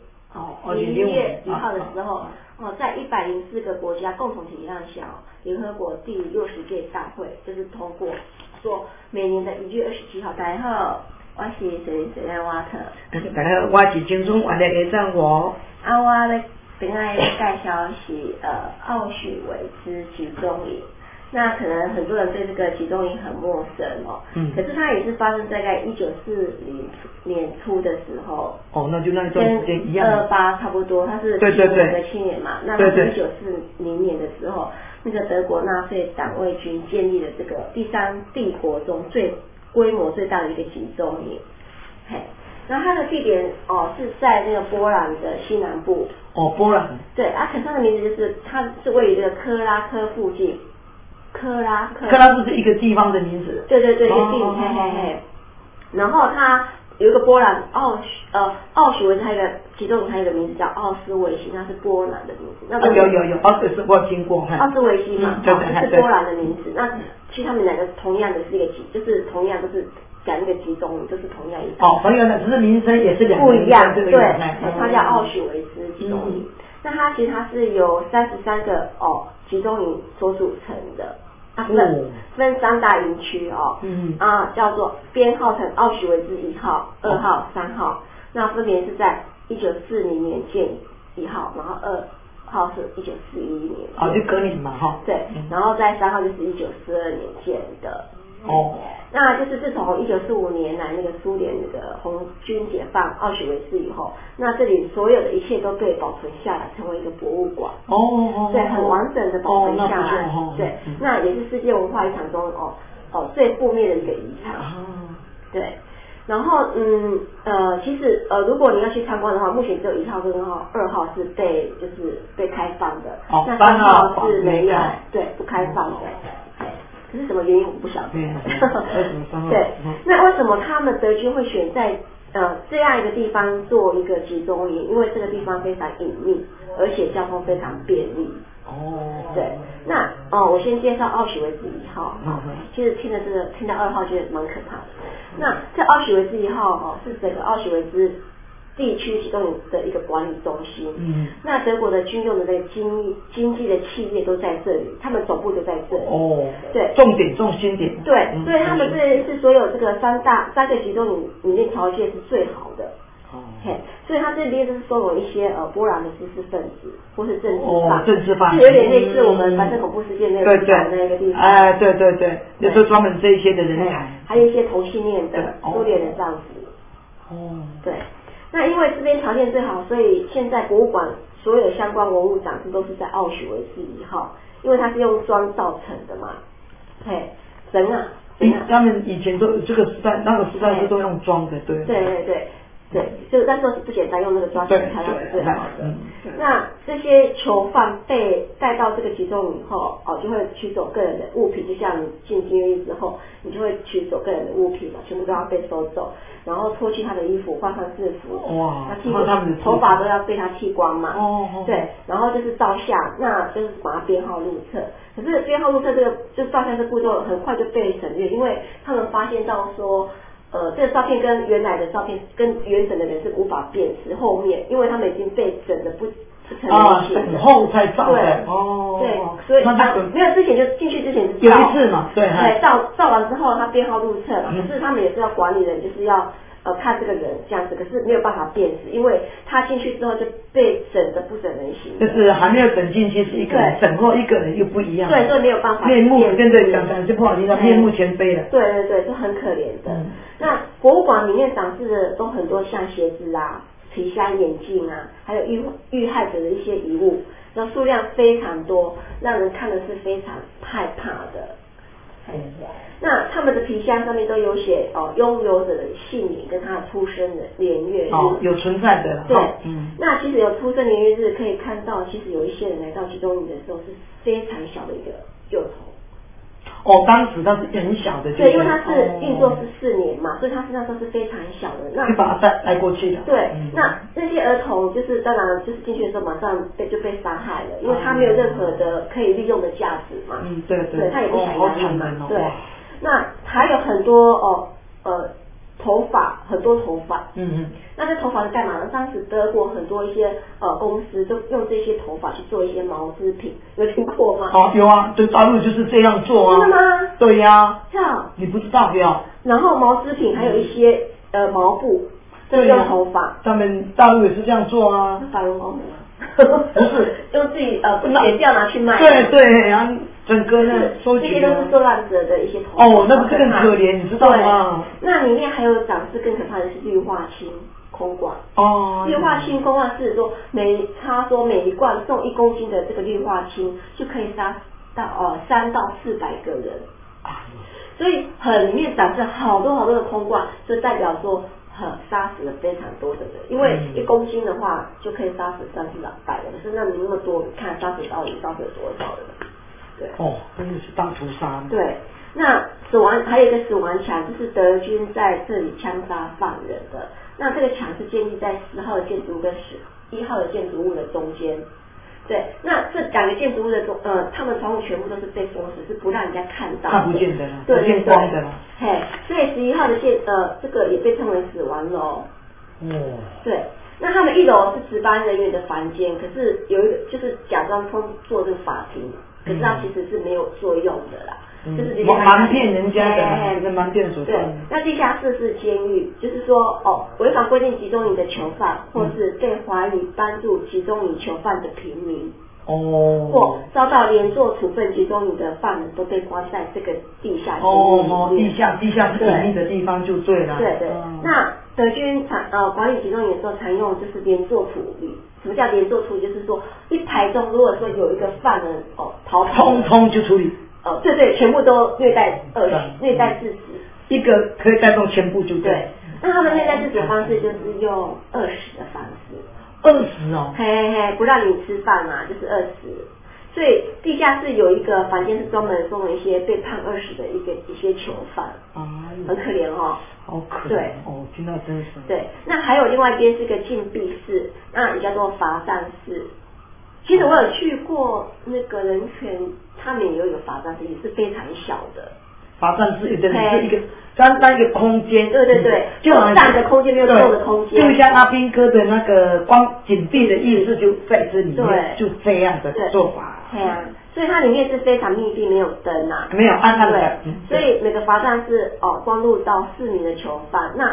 1月1号的时候在104个国家共同体谅下联合国第60届大会就是通过说每年的1月27号大家我是水莲瓦特。
大家好，我是青春玩的李正华。
我咧本来介绍是奥许维兹集中营。那可能很多人对这个集中营很陌生哦。可是它也是发生在1940年初的时候。那就那一段时间一样。28差不多，它是7年嘛。那是1940年的时候，那个德国纳粹党卫军建立了这个第三帝国中规模最大的一个集中营。那它的地点是在那个波兰的西南部。波兰。对，可是它的名字就是它是位于这个克拉科附近。克拉
不是一个地方的名字。
对，一个地方。然后它有一个波兰奥许维兹，它一个集中营，它有一个名字叫奥斯维辛，那是波兰的名字。那
有，奥斯我经过。
奥斯维辛嘛，这是波兰的名字。那其实他们两个同样的是一个就是同样都是讲一个集中营，就是同样一个。
同样的，只是名称也是两个
不一样。对，它叫奥许维兹集中营。那它其实是由33个集中营所组成的，分3大营区叫做编号成奥许维兹1号、2号、3号，那分别是在1940年建1号，然后2号是1941年。
就隔年嘛
对，然后在3号就是1942年建的。那就是自从1945年来那个苏联那个红军解放奥许维兹以后，那这里所有的一切都被保存下来，成为一个博物馆。对，很完整的保存下来。对，那也是世界文化遗产中最负面的一个遗产。对，然后其实如果你要去参观的话，目前只有1号跟2号是被开放的，那3号是没有，对，不开放的。可是什么原因我不晓得。对，那为什么他们德军会选在这样一个地方做一个集中营？因为这个地方非常隐秘，而且交通非常便利。对，那我先介绍奥许维兹1号。其实听到2号觉得蛮可怕的。那这奥许维兹1号是整个奥许维兹地区集中营的一个管理中心。那德国的军用的那个经济的企业都在这里，他们总部就在这里。对，
重心点。
对，所以他们这里是所有这个3个集中营里面条件是最好的。所以他这边就是收容一些波兰的知识分子或是政治犯，就有点类似我们白色恐怖事件那个地方那个地方。
对，就是专门这一些的人才，
还有一些同性恋的苏联的丈夫。对。那因为这边条件最好，所以现在博物馆所有相关文物展示都是在奥许维兹1号，因为它是用砖造成的嘛。
他们以前都这个时代，那个时代是都用砖的，对。
对，就那时候是不简单，用那个砖材料是最好的。那这些囚犯被带到这个集中营以后，就会取走个人的物品，就像你进监狱之后，你就会取走个人的物品嘛，全部都要被收走，然后脱去他的衣服，换上制服，头发都要被他剃光嘛。对，然后就是照相，那就是把它编号入册。可是编号入册这个就照相这步骤很快就被省略，因为他们发现到说。这个照片跟原来的照片跟原审的人是无法辨识，后面因为他们已经被整的不成人形，
等候才照的。
对，所以没有之前就进去之前就
有一次嘛，对，
照完之后他编号入册了，可是他们也是要管理人，就是要看这个人这样子，可是没有办法辨识，因为他进去之后就被整的不省人形。
就是还没有整进去是一个人，整后一个人又不一样。
对，所以没有办法。
面目跟着讲就不好听，面目全非了。
对，是很可怜的。那博物馆里面展示的都很多像鞋子啊、皮箱、眼镜啊，还有遇害者的一些遗物，然后数量非常多，让人看的是非常害怕的。那他们的皮箱上面都有写拥有者的姓名跟他的出生的年月日。
有存在的。
对，那其实有出生年月日可以看到，其实有一些人来到集中营的时候是非常小的一个幼童。
当时他是很小的。
对，因为他是运作14年嘛，所以他那时候是非常小的。那
就把他带过去的。
对，那这些儿童就是当然就是进去的时候马上就被杀害了，因为他没有任何的可以利用的价值嘛。对，他也不想养你嘛。对，那还有很多头发，很多头发。那这头发是干嘛呢？当时德国很多一些公司就用这些头发去做一些毛织品，有听过吗？
有啊，对，大陆就是这样做啊。
真的吗？
对呀。
这样。
你不知道有？
然后毛织品还有一些毛布，这用头发。
他们大陆也是这样做啊。
发绒毛吗？
不是，
用自己剪掉拿去卖。
对，然后整个呢收集。
这些都是受难者的一些头发。
哦，那不是更可怜，你知道吗？
那里面还有长势更可怕的是氯化氢空罐。哦。氯化氢空罐是说他说每一罐送1公斤的这个氯化氢就可以杀到3到400个人。所以里面长着好多的空罐，就代表说杀死了非常多的人，因为1公斤的话就可以杀死300-400人，可是那你那么多，看杀死到底杀死了多少人？对。哦，
真的是大屠杀。
对，那还有一个死亡墙，就是德军在这里枪杀犯人的。那这个墙是建立在10号的建筑物跟11号的建筑物的中间。对，那这2个建筑物的他们窗户全部都是被封死，是不让人家看到的，
看不见的，
对，
不见光的。
嘿，所以11号的这个也被称为死亡楼。对，那他们1楼是值班人员的房间，可是有一个就是假装做这个法庭，可是它其实是没有作用的啦。就是
瞒骗人家的，是瞒骗手段。
对，那地下室是监狱，就是说违反规定集中营的囚犯，或是被怀疑帮助集中营囚犯的平民，或遭到连坐处分集中营的犯人都被关在这个地下监狱里面。
地下是隐秘的地方就对了。
对。那德军管理集中营的时候常用就是连坐处理。什么叫连坐处理？就是说一排中如果说有一个犯人逃跑，
通通就处理。
对，全部都虐待致死，
一个可以带动全部就对。
那他们虐待致死的方式就是用饿死的方式。
饿死哦。
嘿，不让你吃饭嘛，就是饿死。所以地下室有一个房间是专门送了一些被判饿死的一些囚犯，很可怜哦。
好可怜。对。听到真是。
对，那还有另外一边是个禁闭室，那也叫做罚站室。其实我有去过那个人权，他们也有一个罚站室，也是非常小的。罚站室
真的是一个单单一个空间。
对，就站的空间没有坐的空间。
就像阿兵哥的那个光紧闭的意思就在这里面，就这样的做法。
对啊，所以它里面是非常密闭，没有灯啊，
没有暗暗的。
所以每个罚站室光入到4名的囚犯，那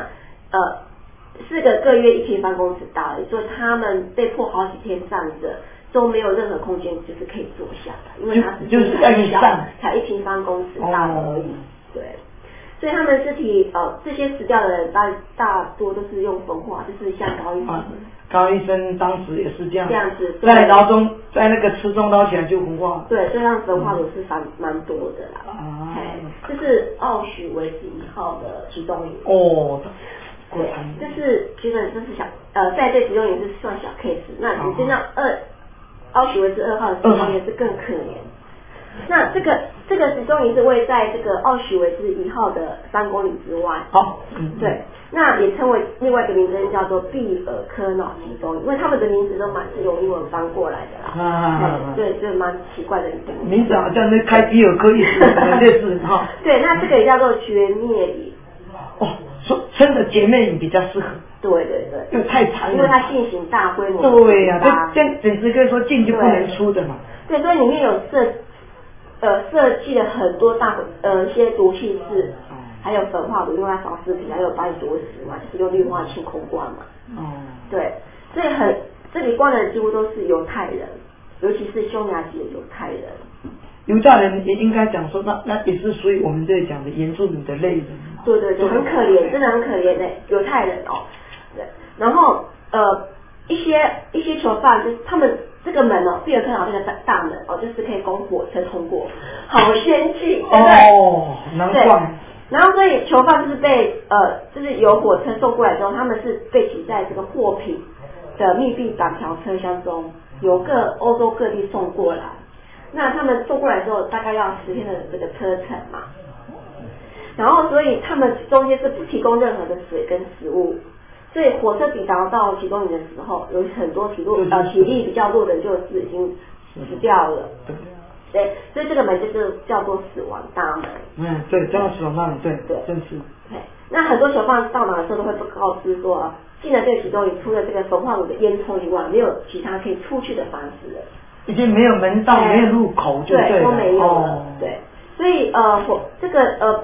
4个各约1平方公尺大而已，所以他们被迫好几天站着。都没有任何空间，就是可以坐下的，因为它
就是很小，
才1平方公尺大而已。对，所以他们尸体这些死掉的人大多都是用焚化，就是像
高医生当时也是这样
子，
在牢中在那个池中捞起来就焚化。
对，所以让焚化炉是蛮多的啦。这是奥许维茨1号的集中营。对，就是基本就是在这集中营是算小 case， 那你真的奥许维茨2号的集中营是更可怜。那这个集中营是位在这个奥许维茨1号的3公里之外。对，那也称为另外一个名字叫做毕尔科瑙集中营，因为他们的名字都是用英文翻过来的啦。对，就蛮奇怪的一个
名字，好像是开比尔科意思类似哈。
对，那这个也叫做绝灭营。
真的姐妹营比较适合。
对，
因为太长了，
因为它进行大规模。
对呀，这简直可以说进就不能出的嘛。
对，所以里面有设计了很多一些毒气室，还有焚化炉用来烧尸体，还有把你毒死嘛，就是用氯化氢空罐嘛。对，所以这里关的几乎都是犹太人，尤其是匈牙籍的犹太人。
犹太人也应该讲说，那也是属于我们这里讲的原住民的类人。
对，很可怜，真的很可怜的犹太人哦。对，然后一些囚犯就是他们这个门毕尔科瑙这个大门就是可以供火车通过，好先进，对不对？
难怪。
然后所以囚犯就是被就是有火车送过来之后，他们是被挤在这个货品的密闭板条车厢中，由欧洲各地送过来。那他们送过来之后，大概要10天的这个车程嘛。然后，所以他们中间是不提供任何的水跟食物，所以火车抵达到集中营的时候，有很多体力比较弱的人就是已经死掉了。对，所以这个门就是叫做死亡大门。
对，叫死亡大门，对，正是。
那很多囚犯到哪的时候都会告知说，进了这个集中营，除了这个焚化炉的烟囱以外，没有其他可以出去的方式了。
已经没有门道，没有入口，就对了。
都没有了。对，所以这个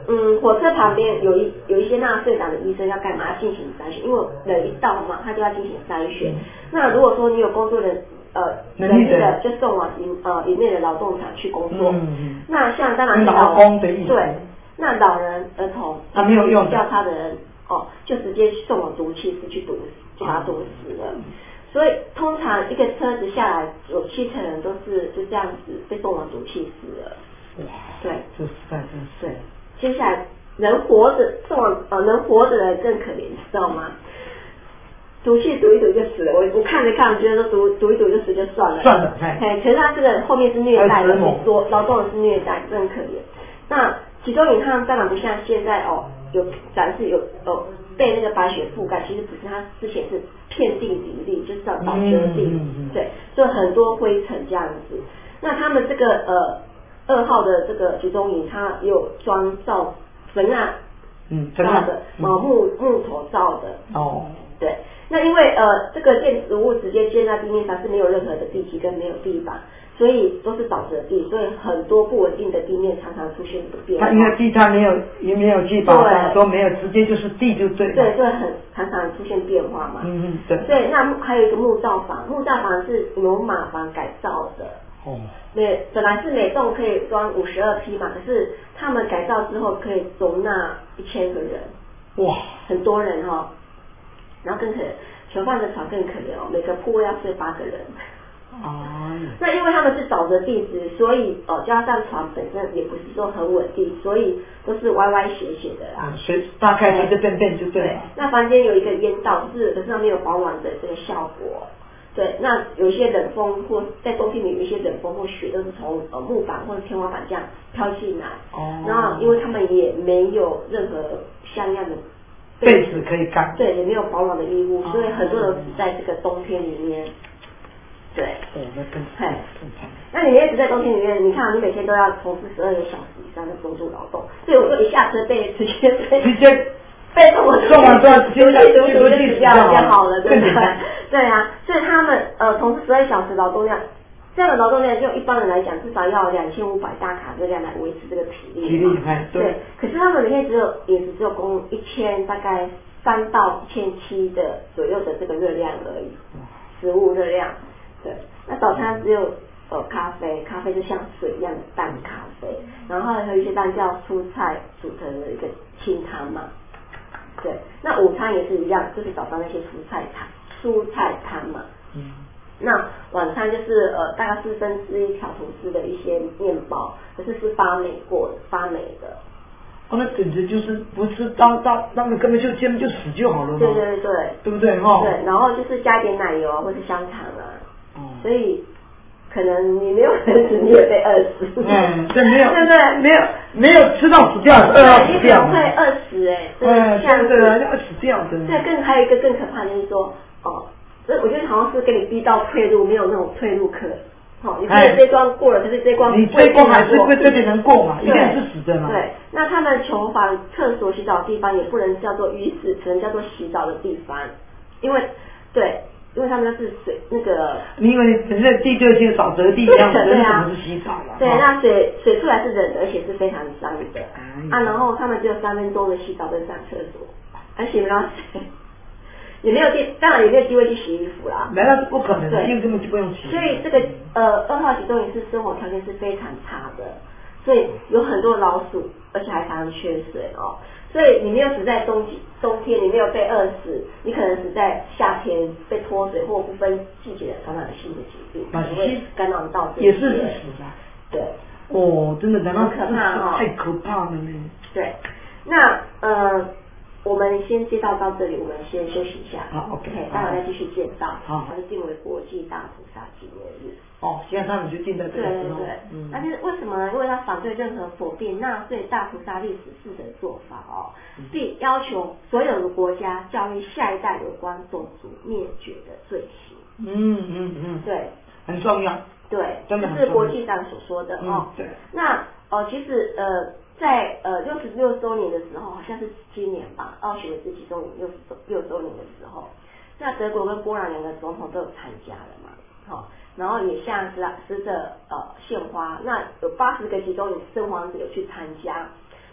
火车旁边有一些纳粹党的医生要干嘛？要进行筛选，因为人一到嘛，他就要进行筛选。那如果说你有工作能力的，就送往营内的劳动场去工作。那像当然
劳工的意思。
对，那老人、儿童，
没有用
较差的人，就直接送往毒气室去毒死，就把他毒死了。所以通常一个车子下来，有70%人都是就这样子被送往毒气室了。
哇，
对，
这实在真是。
对，接下来能活着送往能活着的人更可怜，知道吗？毒气毒一毒就死了，我看着看，觉得说毒一毒就死就算了。
算了，
可是他这个后面是虐待的，说劳动的是虐待，真可怜。那集中营他们当然不像现在有展示有被那个白雪覆盖，其实不是，它之前是遍地林立，就是叫沼泽地，对，就很多灰尘这样子。那他们这个2号的这个集中营，它有装造坟案，造的木头造的。对。那因为这个建筑物直接建在地面上是没有任何的地基跟没有地板，所以都是沼泽地，所以很多不稳定的地面常常出现这个变化。
它因为地它也没有去把它说没有，直接就是地就对了。
对，所以常常出现变化嘛。
对。
对，那还有一个木造房，木造房是牛马房改造的。本来是每栋可以装52匹嘛，可是他们改造之后可以容纳1000个人。
哇，
很多人然后更可怜，囚犯的床更可怜每个铺位要睡8个人。那因为他们是沼泽地质，所以加上床本身也不是说很稳定，所以都是歪歪斜斜的啦。
大概就变就对了。
那房间有一个烟道，可是没有保暖的这个效果。对，那有一些冷风或在冬天里有一些冷风或雪都是从木板或者天花板这样飘进来。然后因为他们也没有任何像样的
被子可以盖，
对，也没有保暖的衣物，所以很多人死在这个冬天里面。对，
那更惨。
那你也只在冬天里面，你看你每天都要从事12个小时以上的重度劳动，所以我就一下车被直接被送完之后直接就死掉就好了，对不对？对啊，所以他们从事12小时劳动量，这样的劳动量就一般人来讲至少要2500大卡热量来维持这个体力对，可是他们每天也只有供1000大概3到1700的左右的这个热量而已，食物热量。对，那早餐只有咖啡就像水一样的淡咖啡，然后还有一些单叫蔬菜组成的一个清汤嘛。对，那午餐也是一样，就是早上那些蔬菜汤嘛。那晚餐就是大概1/4条吐司的一些面包，可是发霉的。
那简直就是不是当那个根本就煎就死就好了嘛。对，对不对
对，然后就是加一点奶油或是香肠啊。所以可能你没有饿死，你也被饿死。
对，没有，
对，
没有吃到死掉，饿到死掉。
会饿死
像这个要死掉的。
对，还有一个更可怕的就是说所以我觉得好像是给你逼到退路，没有那种退路可。你这关过了，可是这关
你这关还是会这边能过嘛？一定是死的嘛。
对，那他们囚房、厕所、洗澡的地方也不能叫做浴室，只能叫做洗澡的地方，因为他们是水那个，
因为本身地就像沼泽地一样，人怎么是洗澡嘛？
对，那水出来是冷的，而且是非常脏的然后他们只有3分钟的洗澡跟上厕所，而且不到水。当然也没有机会去洗衣服啦。
那是不可能的，因为根本就不用洗。
所以这个2号集中营是生活条件是非常差的，所以有很多老鼠，而且还常常缺水所以你没有死在冬天，你没有被饿死，你可能死在夏天被脱水或不分季节的传染性的疾病，因为干扰到
也是死的。
对。
真的，难道
可怕
太可怕了呢？
对，那我们先介绍到这里，我们先休息一下。
好 ，OK，
待会再继续介绍。
好，
它是定为国际大屠杀纪念日。
现在他们就定在这个时候。
对。但是为什么呢？因为他反对任何否定纳粹大屠杀历史事的做法并要求所有的国家教育下一代有关种族灭绝的罪行。对，
很重要。
对，
真的
这是国际上所说的
对。
那其实在66周年的时候，好像是今年吧，奥许维茨集中营66周年的时候，那德国跟波兰2个总统都有参加了嘛，然后也向死者献花，那有80个集中营生还者有去参加，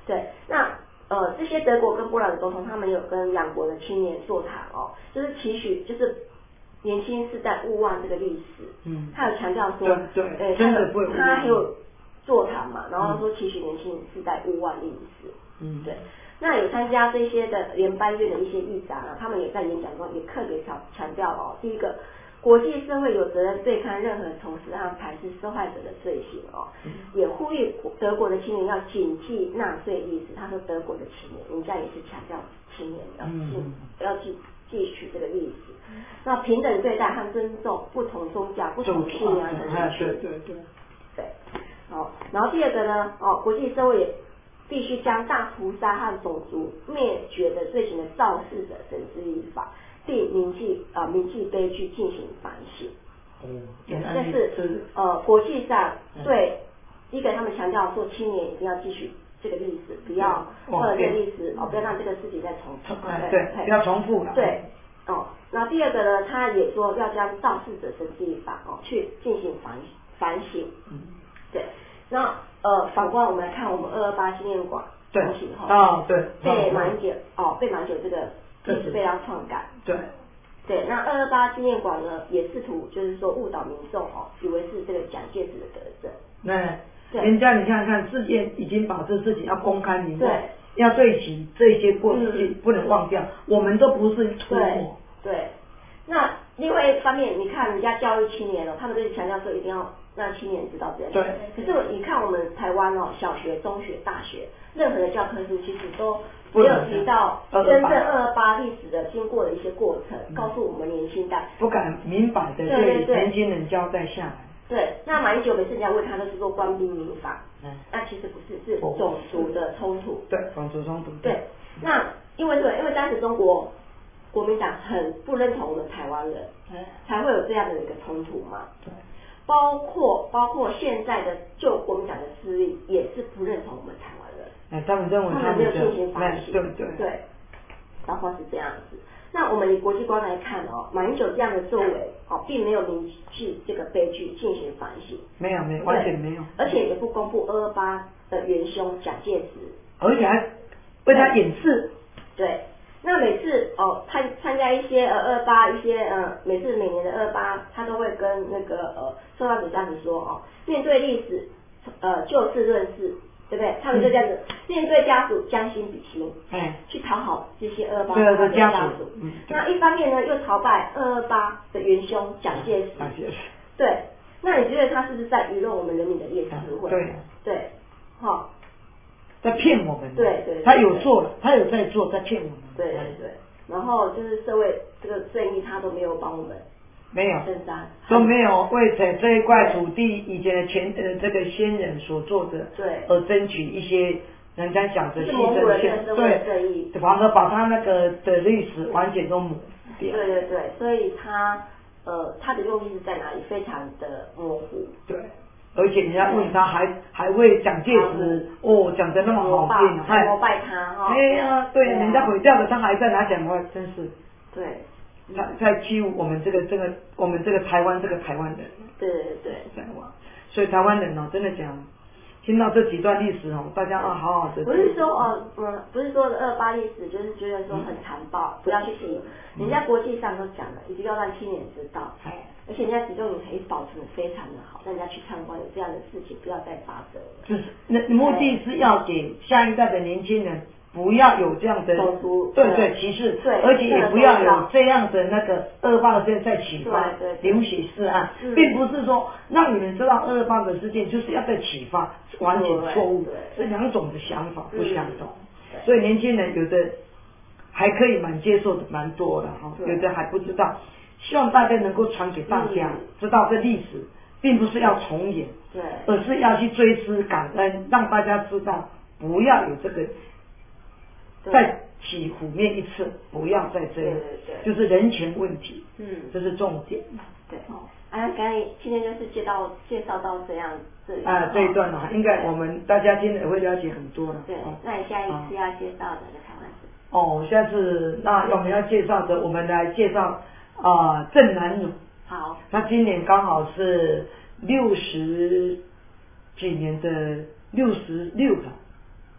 对，那这些德国跟波兰的总统，他们有跟两国的青年座谈哦，就是期许就是年轻世代勿忘这个历史。他有强调说，
对，真的不会。
他还有座谈嘛，然后说期许年轻世代勿忘历史。对。那有参加这些的联邦院的一些议长啊，他们也在演讲中也特别强调哦，第一个，国际社会有责任对抗任何从事和排斥受害者的罪行哦，也呼吁德国的青年要谨记纳粹历史。他说德国的青年，人家也是强调青年要记取这个历史，那平等对待和尊重不同宗教、不同信仰的人群。对。好，然后第二个呢，国际社会也必须将大屠杀和种族灭绝的罪行的肇事者绳之以法，并铭记悲剧进行反省。这是国际上对一个他们强调说，青年一定要继续这个历史，不要忘了这个历史不要让这个事情再重复。
对，不要重复了。
对，那第二个呢，他也说要将肇事者绳之以法去进行反省。对，那反观我们来看我们228纪念馆重启后，被马英九这个历史被他篡改。对，那228纪念馆呢，也试图就是说误导民众以为是这个蒋介石的德政。
人家你看看，世界已经把这事情要公开明白，要对齐这些过去不能忘掉，我们都不是涂抹。
对，那另外一方面，你看人家教育青年他们就是强调说一定要让青年知道这样。
对。
可是你看我们台湾小学、中学、大学，任何的教科书其实都没有提到真正228历史的经过的一些过程，告诉我们年轻代
不敢明白的对年轻人交代下来。
对，那马英九每次人家问他都是说官兵民法，那其实不是，是种族的冲突。
对，种族冲突。
对，那因为当时中国国民党很不认同我们台湾人，才会有这样的一个冲突嘛。
对，
包括现在的旧国民党的势力也是不认同我们台湾人。
他们认为
他们没有进行反省。
对，
包括是这样子。那我们以国际观来看马英九这样的作为并没有铭记这个悲剧进行反省。
没有，完全没有。
而且也不公布228的元凶蒋介石，
而且还为他掩饰。
对，那每次参加一些228一些每年的228，他都会跟那个受害者家属说面对历史就事论事。对不对？他们就这样子面对家属将心比心，去讨好这些228的家属。那一方面呢，又朝拜228的元凶蒋介石。对，那你觉得他是不是在娱乐我们人民的烈士会？对，
在骗我们。
对，
他有做了，他有在做，在骗我们。
对，然后就是社会这个正义，他都没有帮我们。
没有，
都
没有为这一块土地以前的这个先人所做的，而争取一些人家讲的牺牲，对，反而把他那个的历史完全都抹掉。
对，所以他的用意是在哪里？非常的模糊。
对，而且人家问他还为蒋介石讲得那么好听，
还膜拜他
对，人家毁掉了，他还在拿讲话，真是。
对。
在欺负我们这个台湾人。
对，
所以台湾人真的讲，听到这几段历史大家好好的。
不是说不是说228历史就是觉得说很残暴，不要去提。人家国际上都讲了，一定要让青年知道。而且人家集中营可以保存的非常的好，让人家去参观，有这样的事情不要再发生了。
就是目的是要给下一代的年轻人。不要有这样的对歧视，而且也不要有这样的那个228的事件再启发流血示爱，并不是说让你们知道228的事件就是要再启发，完全错误，是两种的想法不相同。所以年轻人有的还可以蛮接受的蛮多的有的还不知道，希望大家能够传给大家，知道这历史并不是要重演，而是要去追思感恩，让大家知道不要有这个。再起虎面一次，不要再这样，就是人权问题，这是重点。
对，刚才今天就是介绍到这样这
一段应该我们大家听了会了解很多了。
对，那你下一次要介绍的台湾
是？下次那我们要介绍的，我们来介绍郑南榕。
好，
他今年刚好是60几年的66了。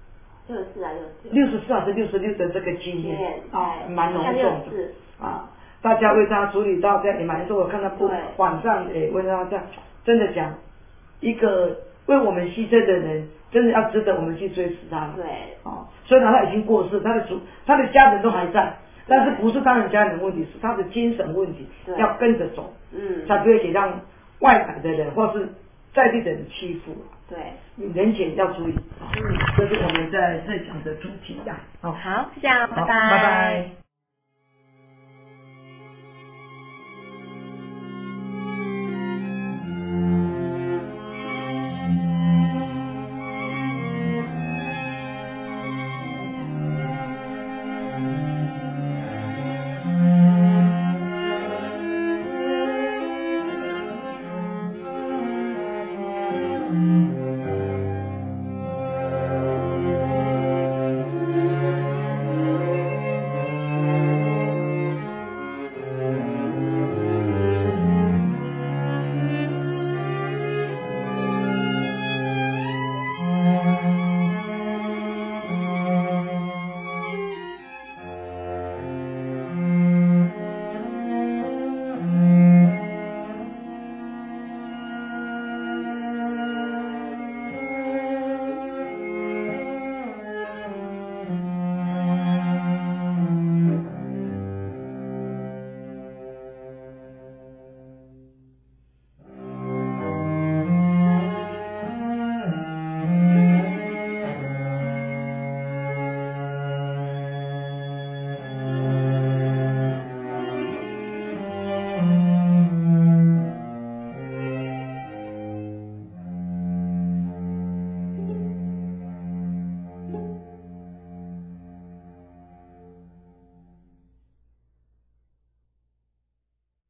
64
还是66的这个经验啊，蛮浓重的啊。大家为他处理到这样也蛮多，我看到网上问他这样，真的讲一个为我们牺牲的人，真的要值得我们去追思他。
对，
哦，虽然他已经过世，他的家人都还在，但是不是他的家人问题，是他的精神问题，要跟着走，才不会给让外来的人或是在地的人欺负。
对，
人前要注意。这是我们在讲的主题呀。
好，就这样，拜拜。
拜拜。